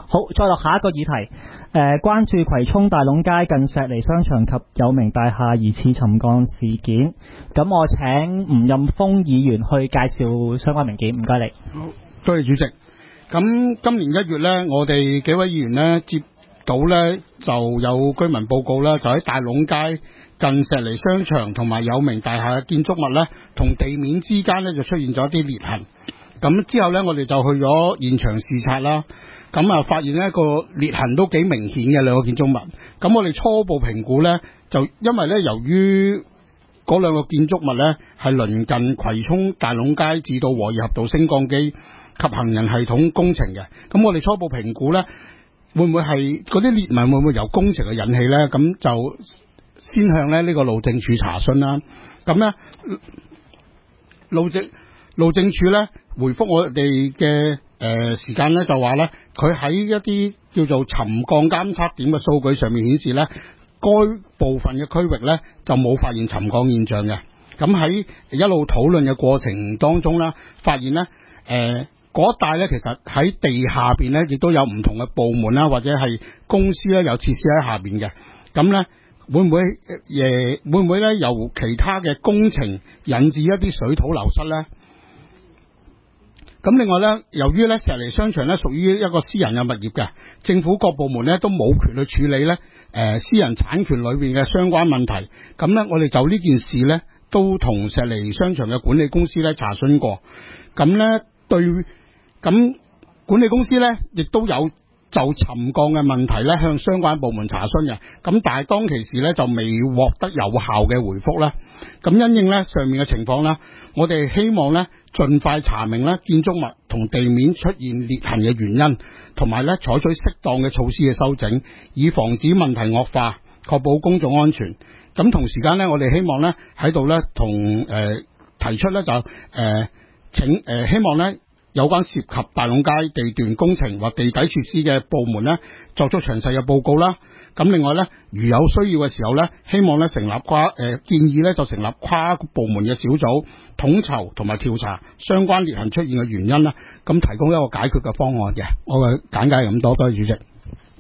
好，再落下一個議題，關注葵涌大龍街近石梨商場及有名大廈疑似沉降事件。咁我請吳任峰議員去介紹相關文件，唔該你。 好，多謝主席。咁今年1月呢，我哋幾位議員呢接到呢就有居民報告啦，就喺大龍街近石梨商場同埋有名大廈嘅建築物呢，同地面之間呢就出現咗一啲裂痕。咁之後呢，我哋就去咗現場視察啦。咁啊，發現呢個裂痕都幾明顯嘅兩個建築物。咁我哋初步評估呢，就因為呢，由於嗰兩個建築物呢係鄰近葵涌大龍街至到和宜合道升降機及行人系統工程嘅。咁我哋初步評估呢，會唔會係嗰啲裂紋會唔會由工程嘅引起呢？咁就先向呢個路政署查詢啦。咁呢，路政署呢回覆我哋嘅時間呢，就話呢，佢喺一啲叫做沉降監測點嘅數據上面顯示呢，該部分嘅區域呢就冇發現沉降現象嘅。咁喺一路討論嘅過程當中啦，發現呢嗰一帶呢，其實喺地下邊呢亦都有唔同嘅部門啦，或者係公司呢有設施喺下邊嘅。咁呢會唔會呢由其他嘅工程引致一啲水土流失呢？咁另外呢，由於呢石梨商場呢屬於一個私人嘅物業嘅，政府各部門呢都冇權去處理呢私人產權裏邊嘅相關問題。咁呢，我哋就呢件事呢都同石梨商場嘅管理公司呢查詢過。咁呢咁管理公司呢亦都有就沉降嘅問題呢向相關部門查詢嘅。咁但係當其時呢就未獲得有效嘅回覆啦。咁因應呢上面嘅情況啦，我哋希望呢盡快查明呢建築物同地面出現裂痕嘅原因，同埋呢採取適當嘅措施嘅修整，以防止問題惡化，確保公眾安全。咁同時間呢，我哋希望呢喺度呢同提出呢就希望呢有關涉及大龍街地段工程或地底設施嘅部門呢作出詳細嘅報告啦。咁另外呢，如有需要嘅時候呢，希望呢建議呢就成立跨部門嘅小組，統籌同埋調查相關裂痕出現嘅原因啦，咁提供一個解決嘅方案嘅。我嘅簡介係咁多，多謝主席。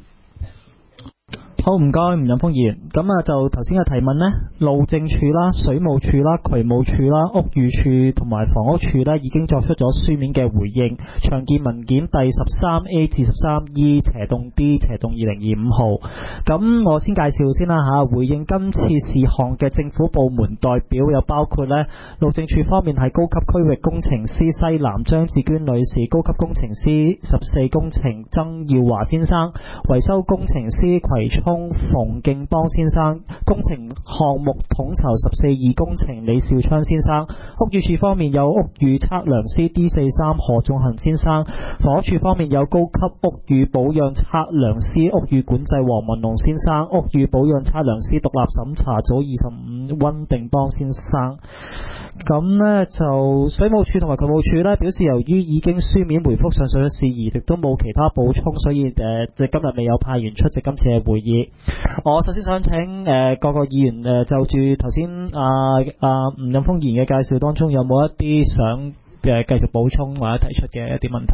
好，唔該，吳任峰議員。咁啊，就頭先嘅提問呢，路政署啦、水務署啦、渠務署啦、屋宇署同埋房屋署呢已經作出咗書面嘅回應。詳見文件第 13A 至 13E/D/2025 號。咁我先介紹先啦嚇，回應今次事項嘅政府部門代表有包括呢，路政署方面係高級區域工程師西南張志娟女士，高級工程師14工程曾耀華先生，維修工程師葵涌馮敬邦先生，工程項目統籌14-2工程李兆昌先生。屋宇署方面有屋宇測量師 D43何仲恒先生，房屋署方面有高級屋宇保養測量師屋宇管制黃文龍先生，屋宇保養測量師獨立審查組25溫定邦先生。咁呢就水務署同埋渠務署呢表示，由於已經書面回覆上述嘅事宜，亦都冇其他補充，所以今日未有派員出席今次嘅會議。我首先想請各個議員就住頭先吳任峰議員嘅介紹當中，有冇一啲想繼續補充或者提出嘅一啲問題？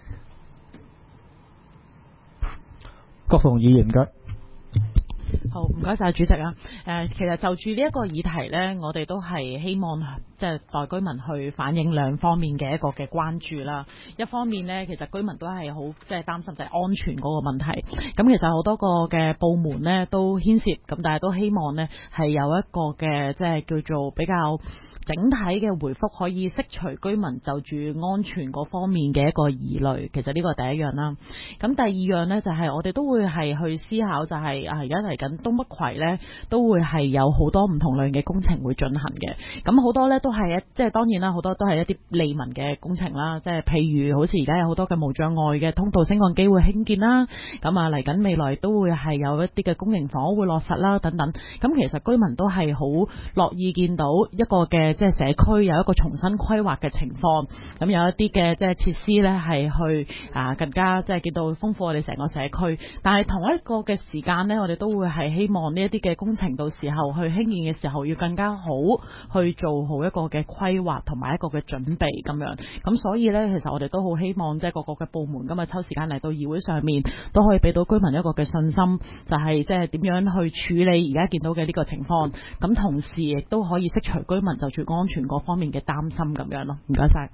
郭鳳議員唔該。 好，唔該晒主席啊。其實就住呢一個議題呢，我哋都係希望即係代居民去反映兩方面嘅一個嘅關注啦。一方面呢，其實居民都係好即係擔心就係安全嗰個問題。咁其實好多個嘅部門呢都牽涉，咁但係都希望呢係有一個嘅即係叫做比較整體嘅回覆，可以釋除居民就住安全嗰方面嘅一個疑慮。其實呢個第一樣啦。咁第二樣呢，就係我哋都會係去思考，就係而家嚟緊東北葵呢，都會係有好多唔同類嘅工程會進行嘅。咁好多呢都係即係當然啦，好多都係一啲利民嘅工程啦。即係譬如好似而家有好多嘅無障礙嘅通道升降機會興建啦。咁嚟緊未來都會係有一啲嘅公營房屋會落實啦等等。咁其實居民都係好樂意見到一個嘅即係社區有一個重新規劃嘅情況。咁有一啲嘅即係設施呢係去更加即係見到豐富我哋成個社區。但係同一個嘅時間呢，我哋都會係希望呢一啲嘅工程到時候去興建嘅時候要更加好去做好一個個嘅規劃同埋一個嘅準備咁樣。咁所以呢，其實我哋都好希望即係各個嘅部門今日抽時間嚟到議會上面，都可以俾到居民一個嘅信心，就係即係點樣去處理而家見到嘅呢個情況。咁同時亦都可以釋除居民就住安全各方面嘅擔心咁樣咯。唔該晒。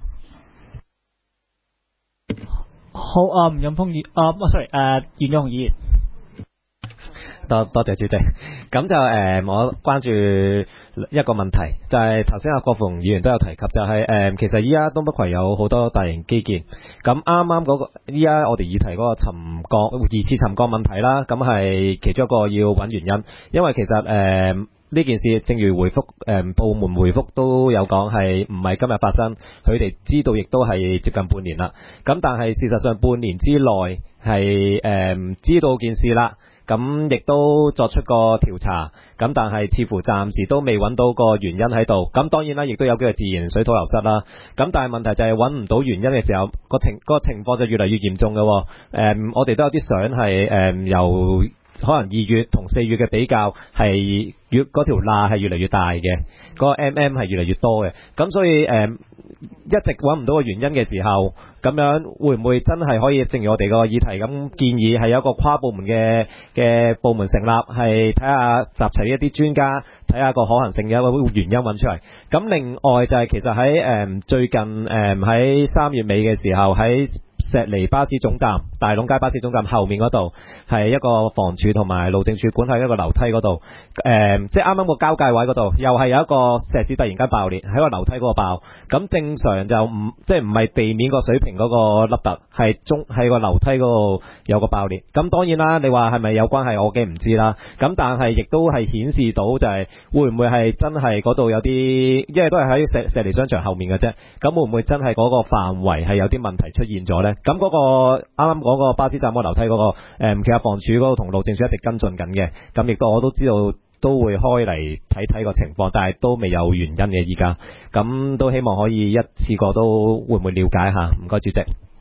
好啊，吳任峰議sorry，袁勇議員。 多謝主席。咁就我關注一個問題，就係頭先阿郭鳳議員都有提及，就係其實依家東北葵有好多大型基建。咁啱啱嗰個依家我哋議題嗰個二次沉降問題啦，咁係其中一個要揾原因，因為其實呢件事正如回覆部門回覆都有講，係唔係今日發生，佢哋知道亦都係接近半年啦。咁但係事實上半年之內係知道件事啦，咁亦都作出個調查，咁但係似乎暫時都未揾到個原因喺度。咁當然啦，亦都有叫做自然水土流失啦。咁但係問題就係揾唔到原因嘅時候，個情況就越嚟越嚴重嘅。我哋都有啲相係由可能2月同4月嘅比較，係嗰條罅係越嚟越大嘅，嗰個 係越嚟越多嘅。咁所以一直揾唔到個原因嘅時候，咁樣會唔會真係可以正如我哋個議題咁建議，係有一個跨部門嘅部門成立，係睇下集齊一啲專家，睇下個可行性，有一個原因揾出嚟。咁另外就係其實喺最近喺3月尾嘅時候，喺石梨巴士總站、大龍街巴士總站後面嗰度，係一個房署同埋路政署管喺一個樓梯嗰度，即係啱啱個交界位嗰度，又係有一個石屎突然間爆裂喺個樓梯嗰個爆。咁正常就即係唔係地面個水平嗰個凹凸，係個樓梯嗰度有個爆裂。咁當然啦，你話係咪有關係，我嘅唔知啦。咁但係亦都係顯示到就係會唔會係真係嗰度有啲，因為都係喺石梨商場後面嘅啫。咁會唔會真係嗰個範圍係有啲問題出現咗呢？咁嗰個啱啱講個巴士站個樓梯嗰個其實房署嗰個同路政署一直跟進緊嘅。咁亦都我都知道都會開嚟睇個情況，但係都未有原因嘅依家。咁都希望可以一次過都會唔會了解下？唔該主席。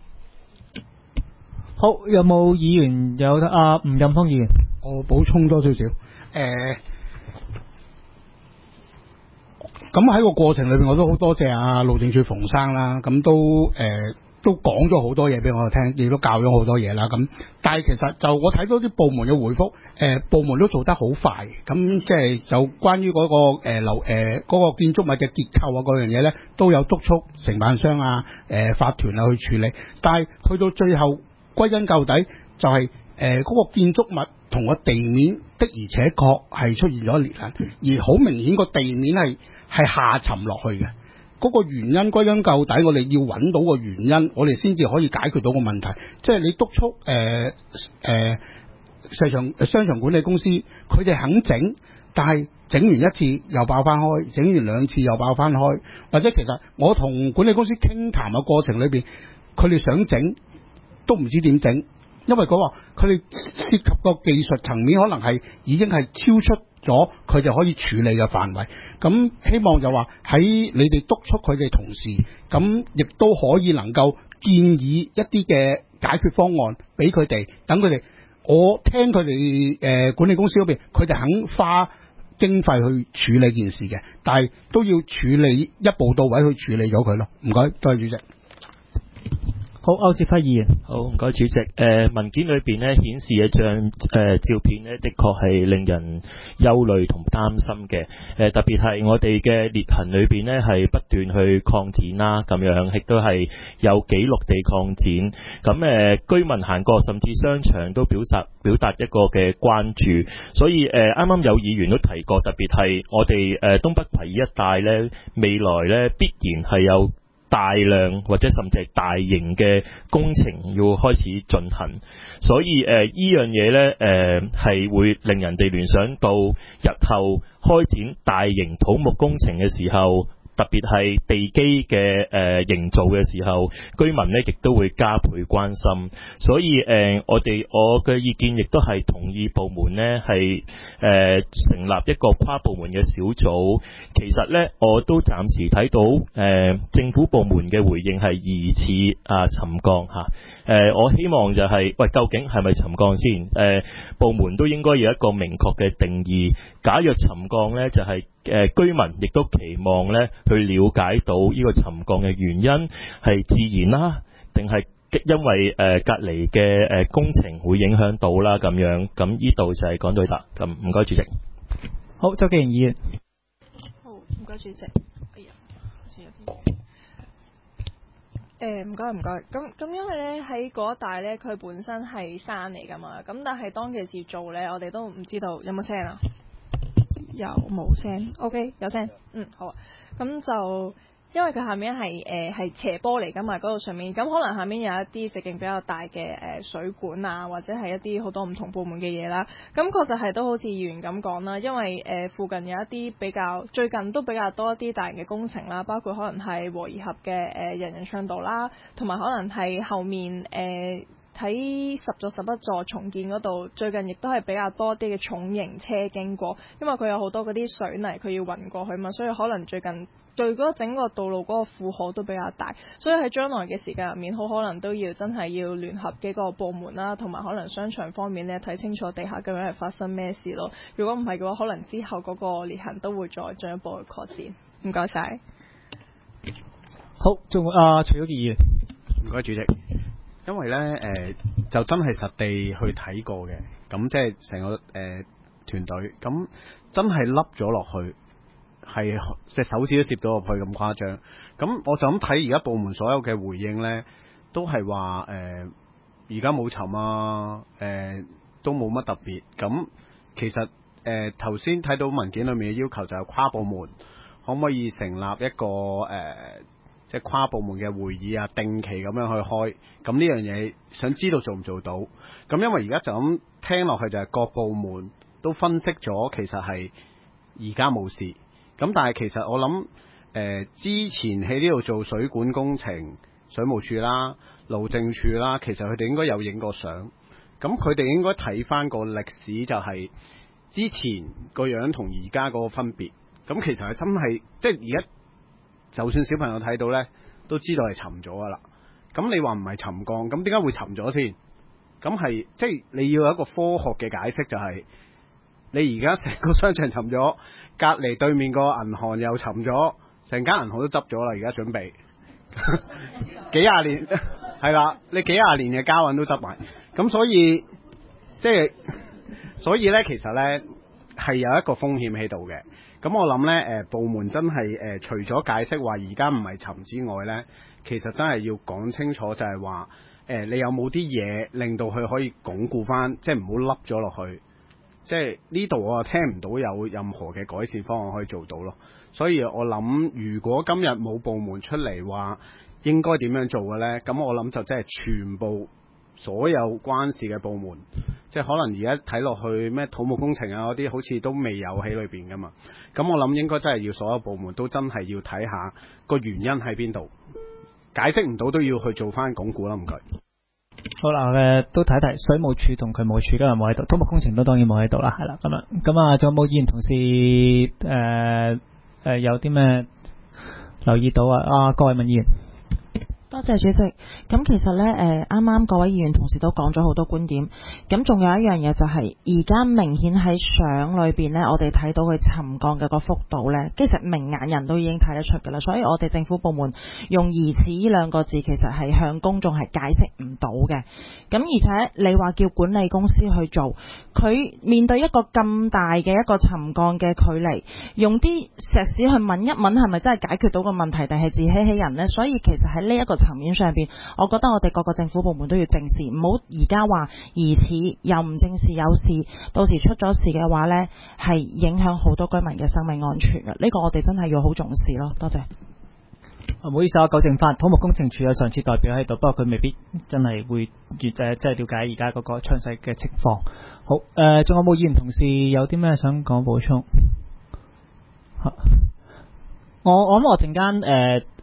好，有冇議員有吳任峰議員？ 我補充多少少咁喺個過程裏邊，我都好多謝路政署馮生啦，咁都講咗好多嘢俾我聽，亦都教咗好多嘢啦。咁但係其實就我睇到啲部門嘅回覆，部門都做得好快。咁即係就關於嗰個嗰個建築物嘅結構啊嗰樣嘢咧，都有督促承辦商法團去處理。但係去到最後歸根究底，就係嗰個建築物同個地面的而且確係出現咗裂痕，而好明顯個地面係下沉落去嘅。嗰個原因歸根究底，我哋要揾到個原因，我哋先至可以解決到個問題。即係你督促商場管理公司，佢哋肯整，但係整完一次又爆翻開，整完2次又爆翻開，或者其實我同管理公司傾談嘅過程裏邊，佢哋想整都唔知點整，因為佢話佢哋涉及個技術層面可能已經係超出咗佢哋可以處理嘅範圍。咁希望就話喺你哋督促佢哋同時，咁亦都可以能夠建議一啲嘅解決方案俾佢哋，等佢哋，我聽佢哋管理公司嗰邊，佢哋肯花經費去處理件事嘅，但係都要處理一步到位去處理咗佢咯。唔該，多謝主席。 好，區志輝議員。 好，唔該主席。文件裏邊咧顯示一張照片咧，的確係令人憂慮同擔心嘅。特別係我哋嘅裂痕裏邊咧係不斷去擴展啦，咁樣亦都係有紀錄地擴展。咁居民行過，甚至商場都表達一個嘅關注。所以啱啱有議員都提過，特別係我哋東北葵一帶咧，未來咧必然係有大量或者甚至係大型嘅工程要開始進行，所以呢樣嘢呢係會令人哋聯想到日後開展大型土木工程嘅時候，特別係地基嘅營造嘅時候，居民呢亦都會加倍關心。所以我嘅意見亦都係同意部門呢係成立一個跨部門嘅小組。其實呢，我都暫時睇到政府部門嘅回應係疑似沉降嚇。我希望就係究竟係咪沉降先？部門都應該有一個明確嘅定義。假若沉降呢，就係居民亦都期望咧去了解到呢個沉降嘅原因係自然啦，定係因為隔離嘅工程會影響到啦咁樣。咁呢度就係講到呢度。咁唔該主席。 好，周敬賢議員。 好，唔該主席。哎呀，好似有啲唔該。咁因為咧喺嗰一帶咧，佢本身係山嚟噶嘛。咁但係當其時做咧，我哋都唔知道有冇聲啊。有冇聲 ？OK， 有聲。好啊。咁就因為佢下面係斜坡嚟噶嘛，嗰度上面咁可能下面有一啲直徑比較大嘅水管啊，或者係一啲好多唔同部門嘅嘢啦。咁確實係都好似議員咁講啦，因為附近有一啲最近都比較多一啲大型嘅工程啦，包括可能係和宜合嘅人人暢道啦，同埋可能係後面喺10座11座重建嗰度，最近亦都係比較多啲嘅重型車經過，因為佢有好多嗰啲水泥佢要運過去嘛，所以可能最近對嗰整個道路嗰個負荷都比較大，所以喺將來嘅時間入面，好可能都要真係要聯合幾個部門啦，同埋可能商場方面呢，睇清楚地下究竟係發生咩事咯。如果唔係嘅話，可能之後嗰個裂痕都會再進一步去擴展。唔該晒。 好，仲徐玉傑議員。 唔該主席。因為呢，就真係實地去睇過嘅，咁即係成個團隊，咁真係凹咗落去，係隻手指都攝到落去咁誇張。咁我就咁睇而家部門所有嘅回應呢，都係話而家冇沉啊，都冇乜特別。咁其實頭先睇到文件裏面嘅要求就係跨部門可唔可以成立一個即係跨部門嘅會議啊，定期咁樣去開，咁呢樣嘢想知道做唔做到？咁因為而家就咁聽落去就係各部門都分析咗，其實係而家冇事。咁但係其實我諗之前喺呢度做水管工程，水務署啦、路政署啦，其實佢哋應該有影過相。咁佢哋應該睇翻個歷史，就係之前個樣同而家嗰個分別。咁其實係真係即係而家。就算小朋友睇到呢，都知道係沉咗噶啦。咁你話唔係沉降，咁點解會沉咗先？咁係即係你要有一個科學嘅解釋，就係你而家成個商場沉咗，隔離對面個銀行又沉咗，成間銀行都執咗啦。而家準備幾廿年係啦，你幾廿年嘅家運都執埋。咁所以呢，其實呢係有一個風險喺度嘅。咁我諗呢，部門真係除咗解釋話而家唔係沉之外呢，其實真係要講清楚，就係話你有冇啲嘢令到佢可以鞏固翻，即係唔好凹咗落去。即係呢度我聽唔到有任何嘅改善方案可以做到咯。所以我諗，如果今日冇部門出嚟話應該點樣做嘅呢，咁我諗就真係全部所有關事嘅部門，即係可能而家睇落去咩土木工程啊嗰啲，好似都未有喺裏邊噶嘛。咁我諗應該真係要所有部門都真係要睇下個原因喺邊度，解釋唔到都要去做翻鞏固啦。唔該。 好啦，都睇睇水務署同渠務署今日冇喺度，土木工程都當然冇喺度啦，係啦咁樣。咁啊，仲有冇議員同事有啲咩留意到啊？郭偉民議員。 多謝主席。咁其實呢，啱啱各位議員同事都講咗好多觀點。咁仲有一樣嘢就係，而家明顯喺相裏邊呢，我哋睇到佢沉降嘅個幅度呢，其實明眼人都已經睇得出㗎啦。所以我哋政府部門用疑似呢兩個字，其實係向公眾係解釋唔到嘅。咁而且你話叫管理公司去做，佢面對一個咁大嘅一個沉降嘅距離，用啲石屎去問一問係咪真係解決到個問題，定係自欺欺人呢？所以其實喺呢一個層面上邊，我覺得我哋各個政府部門都要正視，唔好而家話疑似又唔正視有事，到時出咗事嘅話呢，係影響好多居民嘅生命安全嘅。呢個我哋真係要好重視咯。多謝。 唔好意思，我糾正翻，土木工程署有上次代表喺度，不過佢未必真係會即係了解而家嗰個詳細嘅情況。好，仲有冇議員同事有啲咩想講補充？我諗我陣間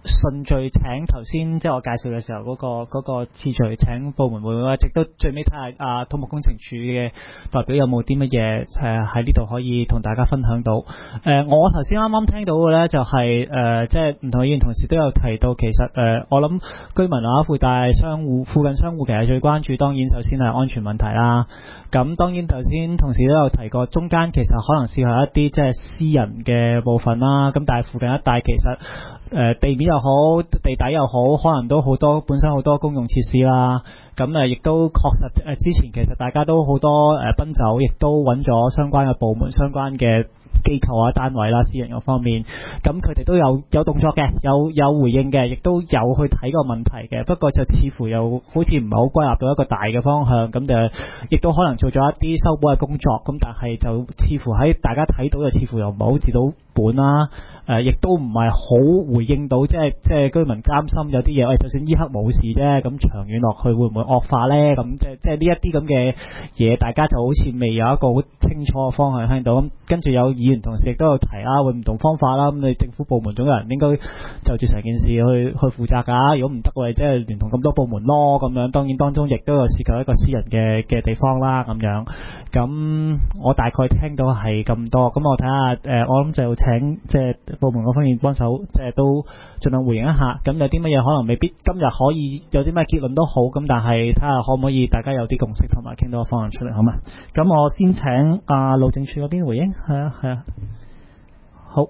順序請頭先即係我介紹嘅時候嗰個次序請部門會唔會，直到最尾睇下土木工程處嘅代表有冇啲乜嘢喺呢度可以同大家分享到。我頭先啱啱聽到嘅咧就係即係唔同嘅議員同事都有提到，其實我諗居民啊、附近商戶其實最關注當然首先係安全問題啦。咁當然頭先同事都有提過，中間其實可能涉及一啲即係私人嘅部分啦。咁但係附近一帶其實地面又好，地底又好，可能都好多本身好多公用設施啦。咁亦都確實之前其實大家都好多奔走，亦都揾咗相關嘅部門、相關嘅機構啊、單位啦、私人嗰方面，咁佢哋都有動作嘅，有回應嘅，亦都有去睇個問題嘅。不過就似乎又好似唔係好歸納到一個大嘅方向，咁就亦都可能做咗一啲修補嘅工作。咁但係就似乎喺大家睇到，就似乎又唔係好治到本啦。亦都唔係好回應到，即係居民擔心有啲嘢，就算依刻冇事啫，咁長遠落去會唔會惡化呢？咁即係呢一啲咁嘅嘢，大家就好似未有一個好清楚嘅方向喺度。咁跟住有議員同事亦都有提啦，會唔同方法啦。咁你政府部門總有人應該就住成件事去負責㗎。如果唔得嘅，即係聯同咁多部門咯。咁樣當然當中亦都有涉及一個私人嘅地方啦。咁樣咁我大概聽到係咁多。咁我睇下我諗就請即係部門嗰方面幫手，即係都盡量回應一下。咁有啲乜嘢可能未必今日可以有啲咩結論都好，咁但係睇下可唔可以大家有啲共識同埋傾到個方案出嚟，好嘛？咁我先請路政署嗰邊回應，係啊，好，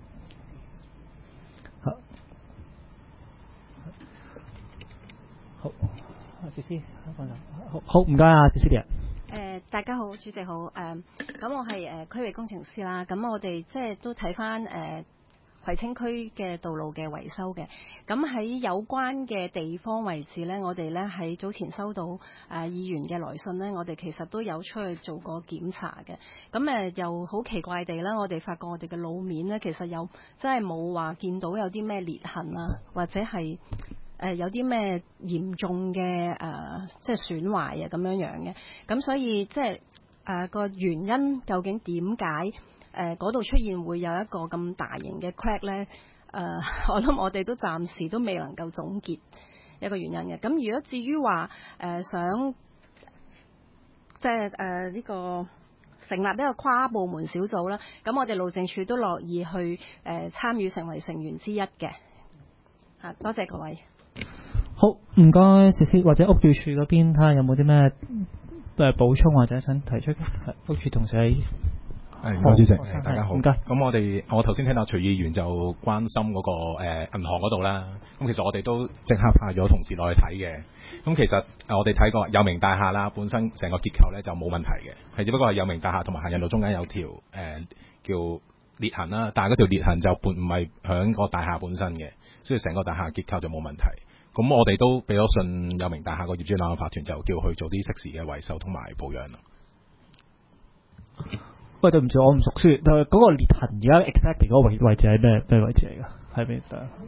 思思，好唔該啊，思思啲人。 大家好，主席好。咁我係區域工程師啦。咁我哋即係都睇翻葵青區嘅道路嘅維修嘅。咁喺有關嘅地方位置呢，我哋呢喺早前收到議員嘅來信呢，我哋其實都有出去做過檢查嘅。咁又好奇怪地啦，我哋發覺我哋嘅路面呢，其實又真係冇話見到有啲咩裂痕啊，或者係有啲咩嚴重嘅即係損壞啊咁樣嘅。咁所以即係個原因究竟點解嗰度出現會有一個咁大型嘅 crack 呢？我諗我哋都暫時都未能夠總結一個原因嘅。咁如果至於話想即係呢個成立一個跨部門小組啦，咁我哋路政署都樂意去參與成為成員之一嘅。多謝各位。 好，唔該，思思或者屋宇署嗰邊睇下有冇啲咩補充或者想提出嘅。屋宇同事喺。 唔該主席，大家好。 唔該。 咁我頭先聽到徐議員就關心嗰個銀行嗰度啦。咁其實我哋都即刻派咗同事落去睇嘅。咁其實我哋睇過有明大廈啦，本身成個結構咧就冇問題嘅，係只不過係有明大廈同埋行人路中間有條叫裂痕啦。但係嗰條裂痕就唔係響個大廈本身嘅，所以成個大廈結構就冇問題。咁我哋都俾咗信有明大廈個業主立案法團，就叫佢做啲適時嘅維修同埋保養啦。 喂，對唔住，我唔熟悉。嗰個裂痕而家 exactly 嗰個位置係咩位置嚟㗎？係咩？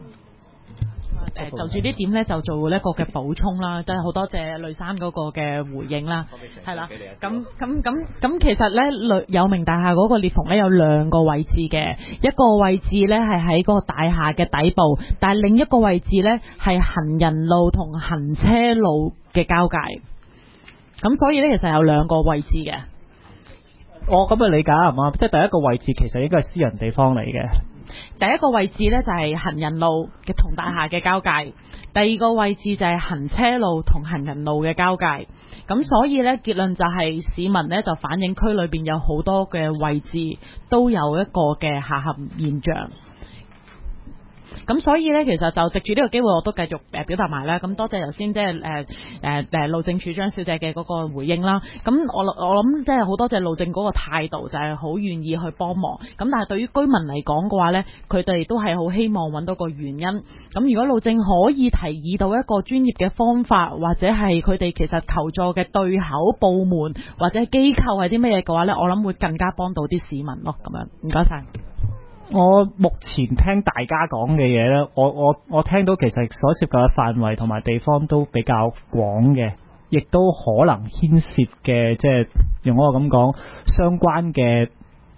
就住呢點咧，就做一個嘅補充啦，真係好多謝雷生嗰個嘅回應啦，係啦。咁其實咧，有明大廈嗰個裂縫咧有兩個位置嘅，一個位置咧係喺嗰個大廈嘅底部，但係另一個位置咧係行人路同行車路嘅交界。咁所以咧，其實有兩個位置嘅。 我咁嘅理解係嘛？即係第一個位置其實應該係私人地方嚟嘅。 第一個位置呢，就係行人路嘅同大廈嘅交界，第二個位置就係行車路同行人路嘅交界。咁所以呢，結論就係市民呢就反映區裏邊有好多嘅位置都有一個嘅下陷現象。咁所以咧，其實就藉住呢個機會，我都繼續表達埋啦。咁多謝頭先即係路政署張小姐嘅嗰個回應啦。咁我諗即係好多謝路政嗰個態度，就係好願意去幫忙。咁但係對於居民嚟講嘅話咧，佢哋都係好希望揾到個原因。咁如果路政可以提議到一個專業嘅方法，或者係佢哋其實求助嘅對口部門或者機構係啲咩嘢嘅話咧，我諗會更加幫到啲市民咯。咁樣，唔該晒。 我目前聽大家講嘅嘢咧，我聽到其實所涉及嘅範圍同埋地方都比較廣嘅，亦都可能牽涉嘅，即係用我咁講相關嘅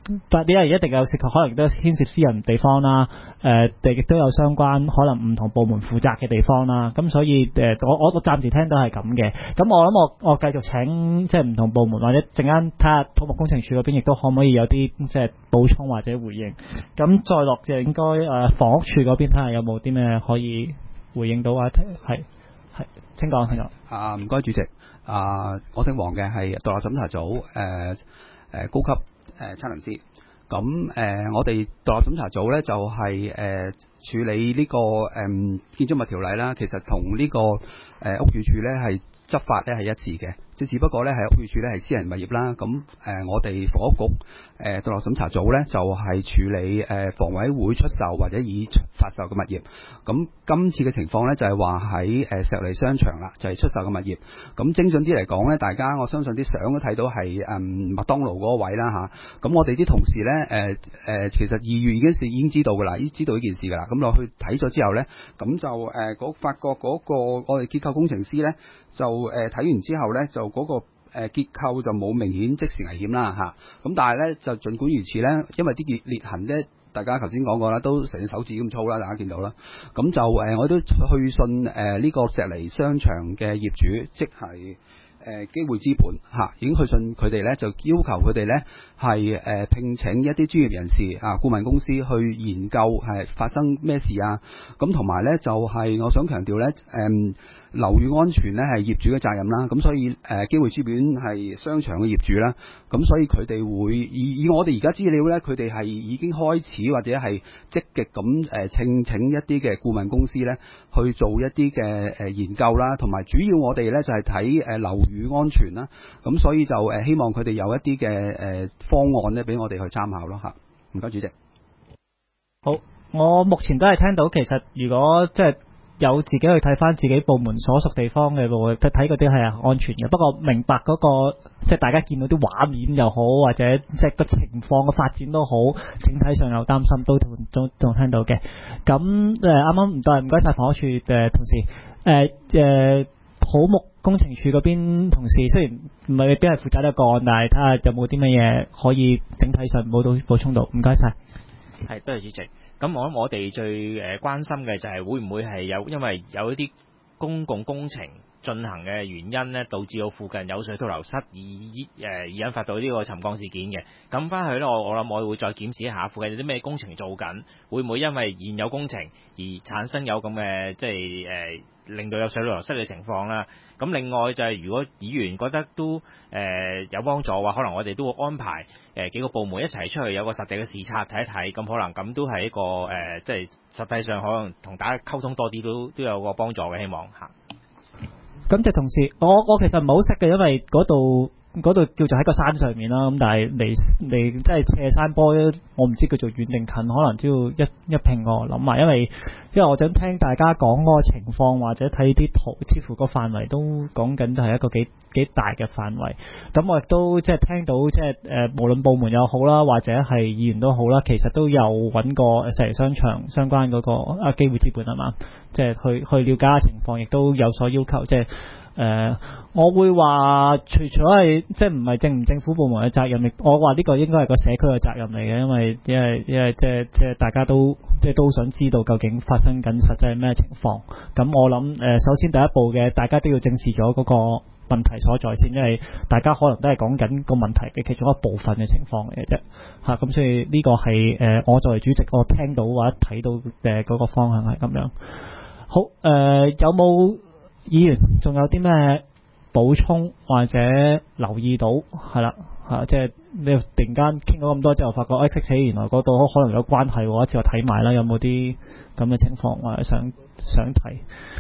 但因為一定有涉及，可能都牽涉私人地方啦，亦都有相關可能唔同部門負責嘅地方啦。咁所以我暫時聽到係咁嘅。咁我諗我繼續請即係唔同部門或者陣間睇下土木工程署嗰邊，亦都可唔可以有啲即係補充或者回應。咁再落就應該房屋署嗰邊睇下有冇啲咩可以回應到啊？係請講，請講。 唔該主席。我姓黃嘅，係獨立審查組高級測量師。咁我哋獨立審查組咧就係處理呢個建築物條例啦。其實同呢個屋宇署咧係執法咧係一致嘅，即係只不過咧係屋宇署咧係私人物業啦。咁我哋房屋局獨立審查組咧就係處理房委會出售或者已發售嘅物業。咁今次嘅情況咧就係話喺石籬商場啦，就係出售嘅物業。咁精準啲嚟講咧，大家我相信啲相都睇到係麥當勞嗰個位啦嚇。咁我哋啲同事咧其實2月已經知道㗎啦，已經知道呢件事㗎啦。咁落去睇咗之後咧，咁就發覺嗰個我哋結構工程師咧就睇完之後咧就嗰個結構就冇明顯即時危險啦嚇。咁但係咧就儘管如此咧，因為啲裂痕咧，大家頭先講過啦，都成隻手指咁粗啦，大家見到啦。咁就我都去信呢個石籬商場嘅業主，即係機會資本已經去信佢哋咧，就要求佢哋咧係聘請一啲專業人士顧問公司去研究係發生咩事啊。咁同埋咧就係我想強調咧樓宇安全咧係業主嘅責任啦。咁所以機會資本係商場嘅業主啦。咁所以佢哋會以我哋而家資料咧，佢哋係已經開始或者係積極咁請一啲嘅顧問公司咧去做一啲嘅研究啦，同埋主要我哋咧就係睇樓宇安全啦。咁所以就希望佢哋有一啲嘅方案咧俾我哋去參考咯嚇。唔該主席。 好，我目前都係聽到，其實如果即係有自己去睇翻自己部門所屬地方嘅路，睇嗰啲係安全嘅。不過明白嗰個即係大家見到啲畫面又好，或者即係個情況嘅發展都好，整體上有擔心都仲聽到嘅。咁啱啱唔該晒房屋署嘅同事。土木工程署嗰邊同事雖然唔係未必係負責呢個案，但係睇下有冇啲乜嘢可以整體上補充到。唔該晒。 係，多謝主席。咁我諗我哋最關心嘅就係會唔會係因為有一啲公共工程進行嘅原因咧，導致到附近有水土流失而引發到呢個沉降事件嘅。咁翻去咧，我諗我會再檢視一下附近有啲咩工程做緊，會唔會因為現有工程而產生有咁嘅即係令到有水土流失嘅情況啦。咁另外就係如果議員覺得都有幫助嘅話，可能我哋都會安排幾個部門一齊出去有個實地嘅視察睇一睇，咁可能咁都係一個即係實際上可能同大家溝通多啲都有個幫助嘅，希望嚇。 咁就同事，我其實唔好識嘅，因為嗰度叫做喺個山上面啦。咁但係離即係斜山坡，我唔知叫做遠定近，可能只要一拼我諗埋，因為我想聽大家講嗰個情況，或者睇啲圖，似乎個範圍都講緊係一個幾大嘅範圍。咁我亦都即係聽到即係無論部門又好啦，或者係議員都好啦，其實都有揾過石籬商場相關嗰個機會資本係嘛，即係去了解下情況，亦都有所要求，即係。我會話除咗係即係唔係政府部門嘅責任，我話呢個應該係個社區嘅責任嚟嘅，因為即係大家都都想知道究竟發生緊實際係咩情況。咁我諗首先第一步嘅，大家都要正視咗嗰個問題所在先，因為大家可能都係講緊個問題嘅其中一部分嘅情況嚟嘅啫嚇。咁所以呢個係我作為主席，我聽到或者睇到嗰個方向係咁樣。好有冇議員仲有啲咩補充或者留意到係啦即係你突然間傾咗咁多之後，發覺激起原來嗰度可能有關係喎，一次我睇埋啦，有冇啲咁嘅情況或者想睇？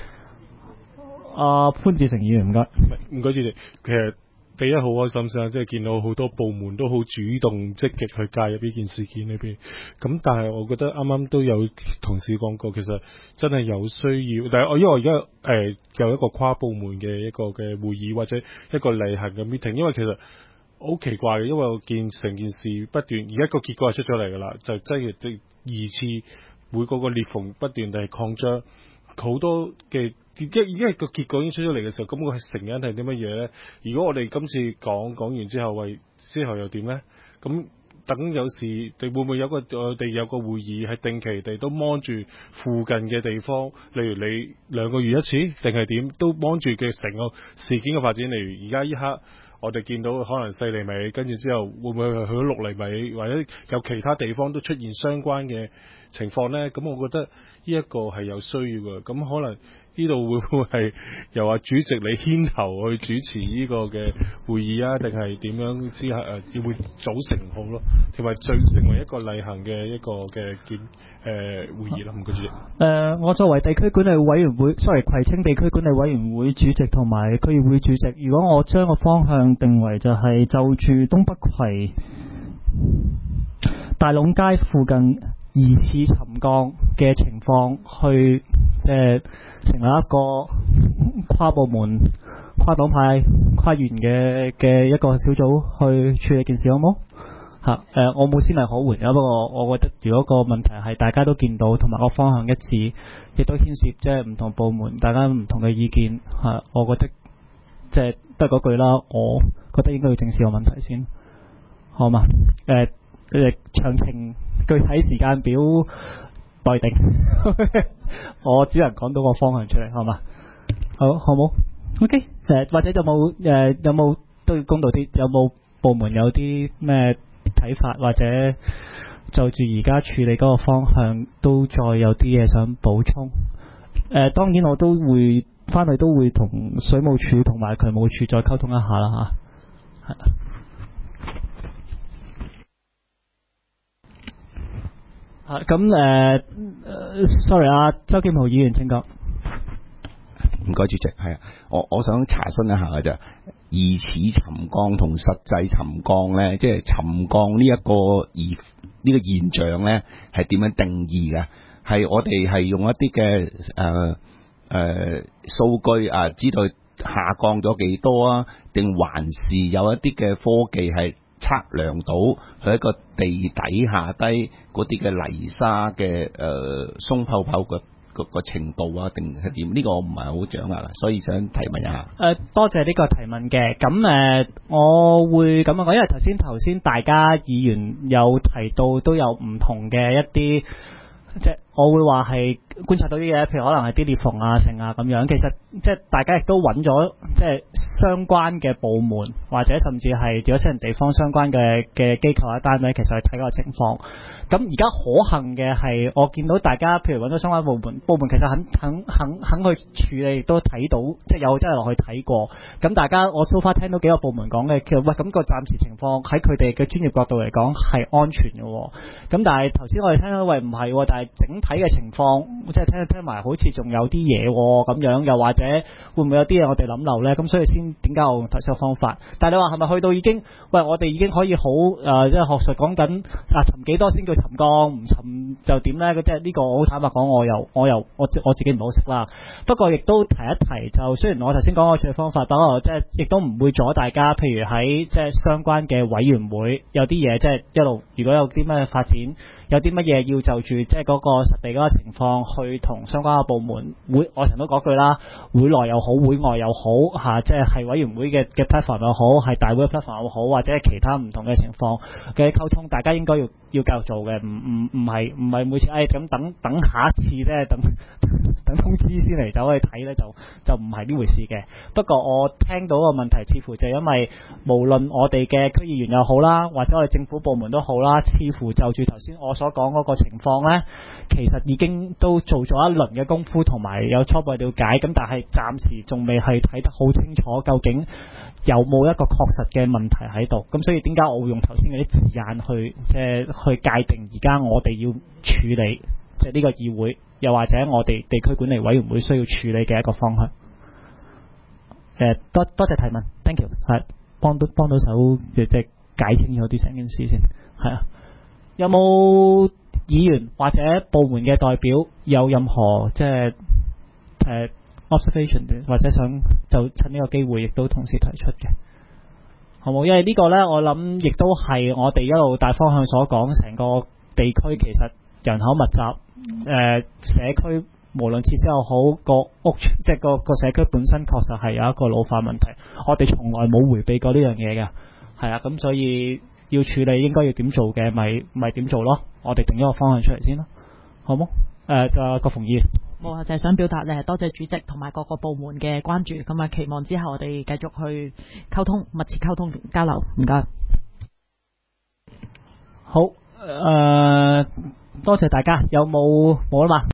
潘志成議員唔該。 唔該主席，其實第一好開心先，即係見到好多部門都好主動積極去介入呢件事件裏邊。咁但係我覺得啱啱都有同事講過，其實真係有需要。但係因為我而家有一個跨部門嘅一個嘅會議或者一個例行嘅 meeting， 因為其實好奇怪嘅，因為我見成件事不斷，而家個結果係出咗嚟㗎啦，就真係二次每個裂縫不斷地係擴張，好多嘅。已經係個結果已經出咗嚟嘅時候，咁個成因係啲乜嘢咧？如果我哋今次講完之後，之後又點咧？咁等有時會唔會有我哋有個會議係定期地都幫住附近嘅地方，例如你2個月一次定係點，都幫住嘅成個事件嘅發展。例如而家依刻我哋見到可能4厘米，跟住之後會唔會去到6厘米，或者有其他地方都出現相關嘅情況呢？咁我覺得呢一個係有需要嘅。咁可能呢度會唔會係由主席你牽頭去主持呢個嘅會議啊？定係點樣之下要會組成好咯，同埋成為一個例行嘅一個嘅會議啦。唔該主席。 我作為地區管理委員會葵青地區管理委員會主席同埋區議會主席，如果我將個方向定為就係就住東北葵大龍街附近疑似沉降嘅情況，去即係成立一個跨部門、跨黨派、跨員嘅一個小組去處理件事，好冇？我冇先例可援，不過我覺得如果個問題係大家都見到，同埋個方向一致，亦都牽涉即係唔同部門大家唔同嘅意見，我覺得即係都係嗰句啦，我覺得應該要正視個問題先，好嘛？詳情具體時間表待定，我只能講到個方向出嚟，好嘛？好冇 ？OK， 或者有冇都要公道啲？有冇部門有啲咩睇法，或者就住而家處理嗰個方向都再有啲嘢想補充？當然我都會翻去都會同水務署同埋渠務署再溝通一下啦嚇。係。咁sorry 啊，周劍豪議員請講。 唔該主席，係啊，我想查詢一下嘅啫，疑似沉降同實際沉降咧，即係沉降呢個現象咧，係點樣定義嘅？係我哋係用一啲嘅數據啊，知道下降咗幾多啊？定還是有一啲嘅科技係測量到佢一個地底下低嗰啲嘅泥沙嘅鬆泡泡個程度啊，定係點？呢個我唔係好掌握啦，所以想提問一下。 多謝呢個提問嘅。咁我會咁樣講，因為頭先大家議員有提到都有唔同嘅一啲，即係我會話係觀察到啲嘢，譬如可能係啲裂縫啊、成啊咁樣。其實即係大家亦都揾咗即係相關嘅部門，或者甚至係有私人地方相關嘅機構或者單位，其實去睇嗰個情況。咁而家可行嘅係，我見到大家譬如揾到相關部門其實肯去處理，亦都睇到即係有真係落去睇過。咁大家我 so far 聽到幾個部門講嘅，其實喂咁個暫時情況喺佢哋嘅專業角度嚟講係安全嘅。咁但係頭先我哋聽到喂唔係，但係整體嘅情況即係聽埋好似仲有啲嘢咁樣，又或者會唔會有啲嘢我哋諗漏咧？咁所以先點解我用頭先個方法？但係你話係咪去到已經喂我哋已經可以好即係學術講緊沉幾多先叫沉降，唔沉就點咧？即係呢個我好坦白講，我自己唔好識啦。不過亦都提一提，就雖然我頭先講個處理方法，不過即係亦都唔會阻大家。譬如喺即係相關嘅委員會有啲嘢，即係一路如果有啲咩發展，有啲乜嘢要就住即係嗰個實地嗰個情況去同相關嘅部門會，我成日都講句啦，會內又好，會外又好即係委員會嘅 platform 又好，係大會嘅 platform 又好，或者係其他唔同嘅情況嘅溝通，大家應該要繼續做嘅，唔係每次咁等下一次咧，等通知先嚟走去睇咧，就唔係呢回事嘅。不過我聽到個問題似乎就係因為無論我哋嘅區議員又好啦，或者我哋政府部門都好啦，似乎就住頭先我所講嗰個情況咧，其實已經都做咗一輪嘅功夫，同埋有初步嘅了解。咁但係暫時仲未係睇得好清楚，究竟有冇一個確實嘅問題喺度。咁所以點解我會用頭先嗰啲字眼去界定而家我哋要處理即係呢個議會，又或者我哋地區管理委員會需要處理嘅一個方向。多謝提問 ，thank you， 係幫到手即係解清楚啲成件事先，係啊。有冇議員或者部門嘅代表有任何即係observation 或者想就趁呢個機會亦都同時提出嘅，好冇？因為呢個呢，我諗亦都係我哋一路大方向所講，成個地區其實人口密集，社區無論設施又好，個屋即係個社區本身確實係有一個老化問題，我哋從來冇迴避過呢樣嘢嘅，係啊，咁所以要處理應該要點做嘅，咪點做咯。我哋定咗個方向出嚟先啦，好冇？郭鳳儀。 冇啊，就係想表達多謝主席同埋各個部門嘅關注，咁啊期望之後我哋繼續去溝通，密切溝通交流。唔該。 好，多謝大家。有冇啦嘛？